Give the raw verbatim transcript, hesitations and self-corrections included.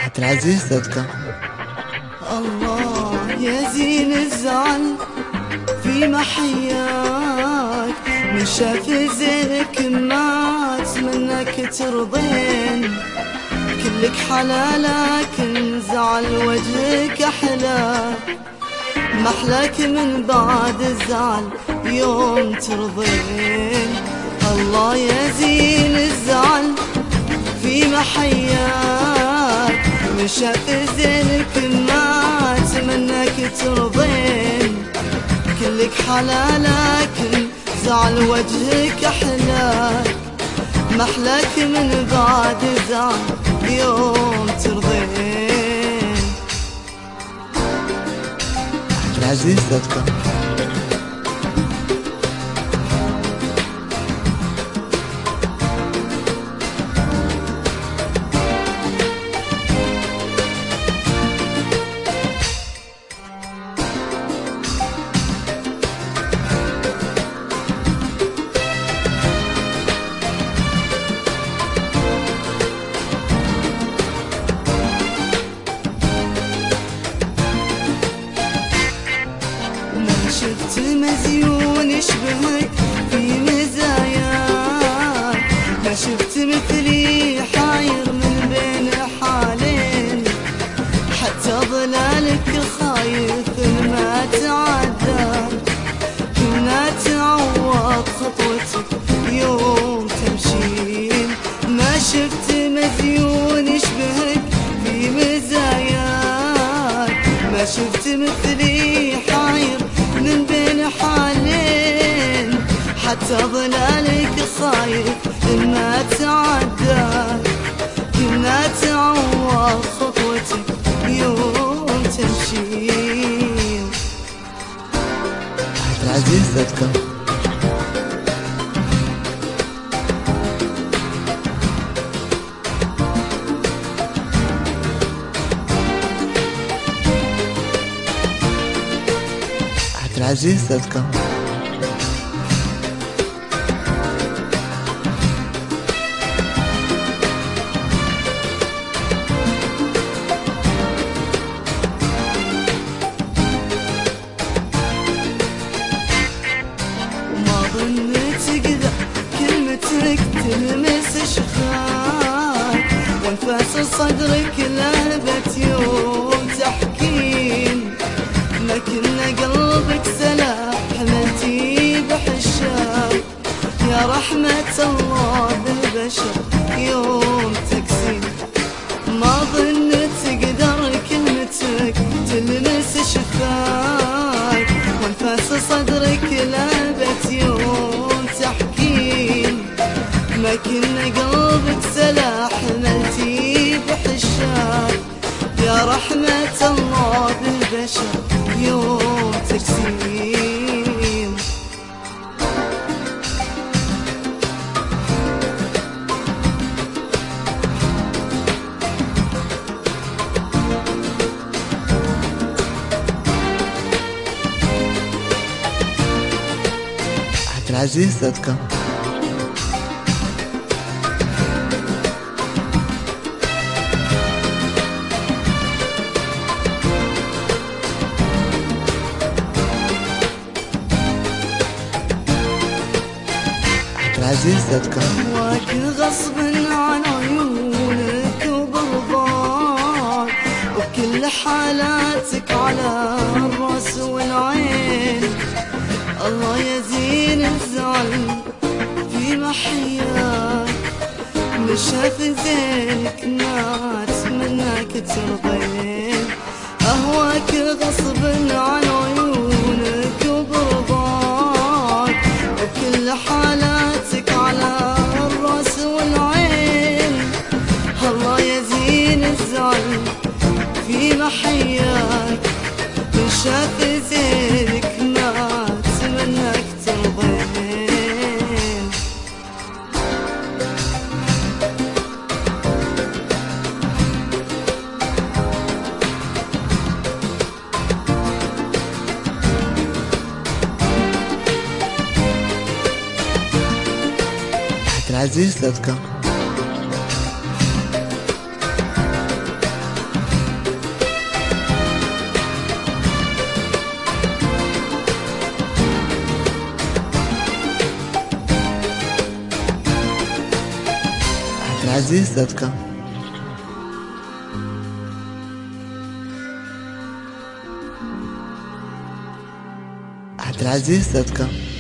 عبد العزيز صدقة. الله يزين الزعل في محياك، من شاف زينك مات منك ترضين، كلك حلالك انزعل وجهك احلاك، محلاك من بعد الزعل يوم ترضين. الله يزين الزعل في محياك، من شاف زينك مات منك ترضين، كلك حلالك زعل وجهك احلاك، محلاك من بعد زعل يوم ترضين. عبد العزيز صدقة. شفت مزيون يشبهك في مزاياك، ما شفت مثلي حاير من بين حالين، حتى ظلالك خايف ما تعدى، كنا تعوض خطوتك يوم تمشين. ما شفت مزيون يشبهك في مزاياك، ما شفت مثلي حاير من بين حالين، حتى ظلالك خايف ما تعدى، كنا تعوض خطوتك يوم تمشين. عبد العزيز صدقة. عبد العزيز صدقة. وما ظنيت تقدر كلمتك تلمس شفاك، وانفاس صدرك لهبت يوم تحكين، لكن قلبك سلاح حملتي بحشاك، يا رحمة الله بالبشر يوم تكسين. ما ظنت تقدر كلمتك تلمس شفاك، وانفاس صدرك لهبت يوم تحكين، لكن قلبك سلاح حملتي بحشاك، يا رحمة الله بالبشر يوم تكسين. عبد العزيز صدقة. عبد العزيز صدقة. هواك غصب عن عيونك وبرضاك، وبكل حالاتك على الراس والعين. الله يزين الزعل في محياك، من شاف زينك مات منك ترضين. أهواك غصب عن عيونك وبرضاك، وبكل حالاتك على الراس والعين. الله يزين الزعل في محياك، من شاف زينك مات منك ترضين. عبد العزيز صدقة. عبدالعزيز دوت كوم. عبدالعزيز دوت كوم.